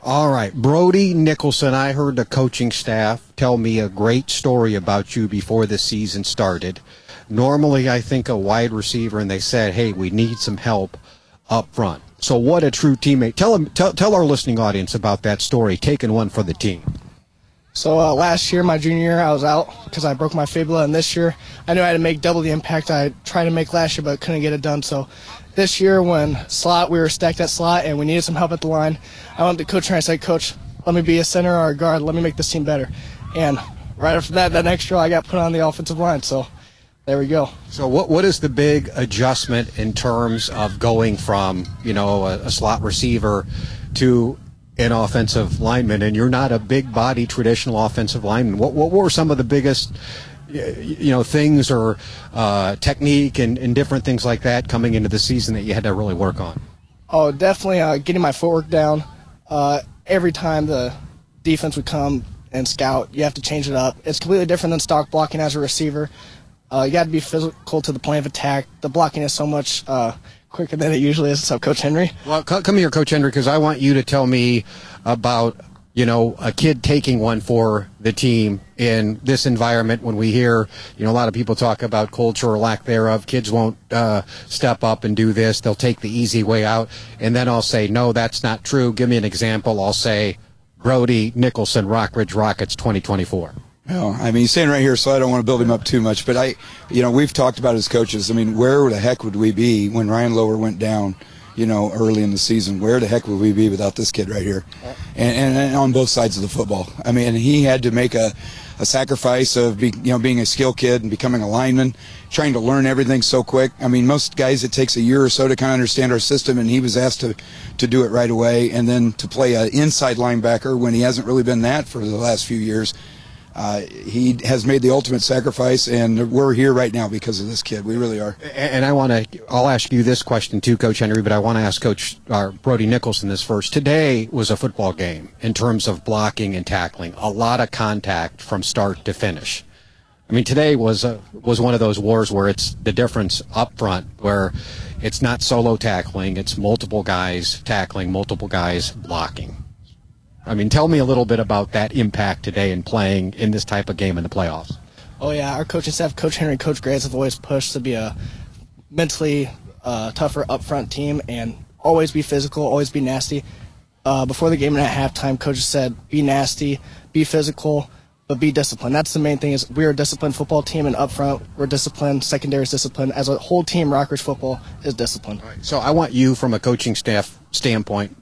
All right, Brody Nicholson, I heard the coaching staff tell me a great story about you before the season started. Normally, I think a wide receiver, and they said, hey, we need some help up front. So what a true teammate. Tell our listening audience about that story, taking one for the team. So last year, my junior year, I was out because I broke my fibula, and this year I knew I had to make double the impact I tried to make last year, but couldn't get it done. So this year, when we were stacked at slot and we needed some help at the line, I went to Coach and I said, Coach, let me be a center or a guard. Let me make this team better. And right after that next year, I got put on the offensive line. So there we go. So what is the big adjustment in terms of going from, a slot receiver to an offensive lineman? And you're not a big body traditional offensive lineman. What were some of the biggest things or technique and different things like that coming into the season that you had to really work on? Oh, definitely getting my footwork down. Every time the defense would come and scout, you have to change it up. It's completely different than stock blocking as a receiver. You got to be physical to the point of attack. The blocking is so much quicker than it usually is. So, Coach Henry? Well, come here, Coach Henry, because I want you to tell me about a kid taking one for the team in this environment when we hear, a lot of people talk about culture or lack thereof. Kids won't step up and do this. They'll take the easy way out. And then I'll say, no, that's not true. Give me an example. I'll say, Brody Nicholson, Rockridge Rockets 2024. Well, he's saying right here, so I don't want to build him up too much. But we've talked about as coaches. Where the heck would we be when Ryan Lower went down? Early in the season, where the heck would we be without this kid right here? And on both sides of the football. He had to make a sacrifice of being a skill kid and becoming a lineman, trying to learn everything so quick. Most guys, it takes a year or so to kind of understand our system, and he was asked to do it right away. And then to play an inside linebacker when he hasn't really been that for the last few years. He has made the ultimate sacrifice, and we're here right now because of this kid. We really are. And I'll ask you this question too, Coach Henry, but I want to ask Coach Brody Nicholson this first. Today was a football game in terms of blocking and tackling. A lot of contact from start to finish. Today was one of those wars where it's the difference up front, where it's not solo tackling, it's multiple guys tackling, multiple guys blocking. Tell me a little bit about that impact today in playing in this type of game in the playoffs. Oh, yeah. Our coaching staff, Coach Henry and Coach Graves, have always pushed to be a mentally tougher up-front team and always be physical, always be nasty. Before the game and at halftime, coaches said, be nasty, be physical, but be disciplined. That's the main thing is we're a disciplined football team, and up front, we're disciplined, secondary is disciplined. As a whole team, Rockridge football is disciplined. Right. So I want you, from a coaching staff standpoint,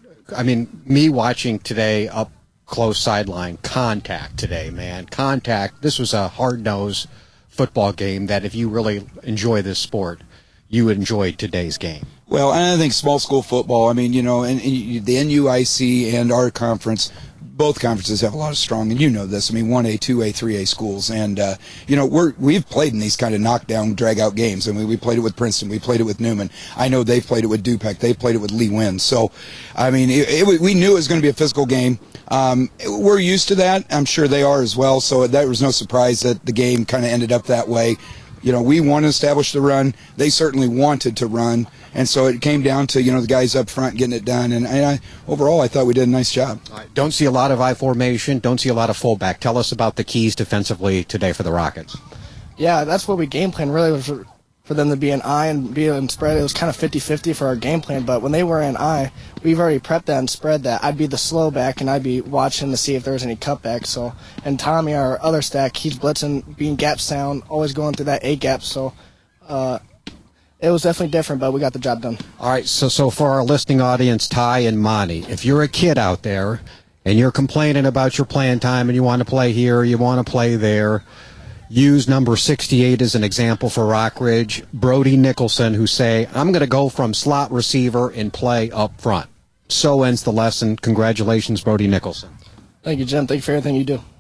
me watching today up close sideline, contact today, man. Contact. This was a hard-nosed football game that if you really enjoy this sport, you would enjoy today's game. Well, and I think small school football, and the NUIC and our conference, both conferences have a lot of strong, and this, 1A, 2A, 3A schools. And, we've played in these kind of knockdown, drag-out games. We played it with Princeton. We played it with Newman. I know they've played it with Dupac. They've played it with Lee Wynn. So, we knew it was going to be a physical game. We're used to that. I'm sure they are as well. So that was no surprise that the game kind of ended up that way. We want to establish the run. They certainly wanted to run. And so it came down to, the guys up front getting it done. And overall, I thought we did a nice job. Don't see a lot of I formation. Don't see a lot of fullback. Tell us about the keys defensively today for the Rockets. Yeah, that's what we game plan really was for them to be an I and be in spread. It was kind of 50-50 for our game plan. But when they were in I, we've already prepped that and spread that. I'd be the slow back, and I'd be watching to see if there was any cutback. So, and Tommy, our other stack, he's blitzing, being gap sound, always going through that A gap. So, it was definitely different, but we got the job done. All right, so for our listening audience, Ty and Monty, if you're a kid out there and you're complaining about your playing time and you want to play here, you want to play there, use number 68 as an example for Rockridge, Brody Nicholson, who say, I'm going to go from slot receiver and play up front. So ends the lesson. Congratulations, Brody Nicholson. Thank you, Jim. Thank you for everything you do.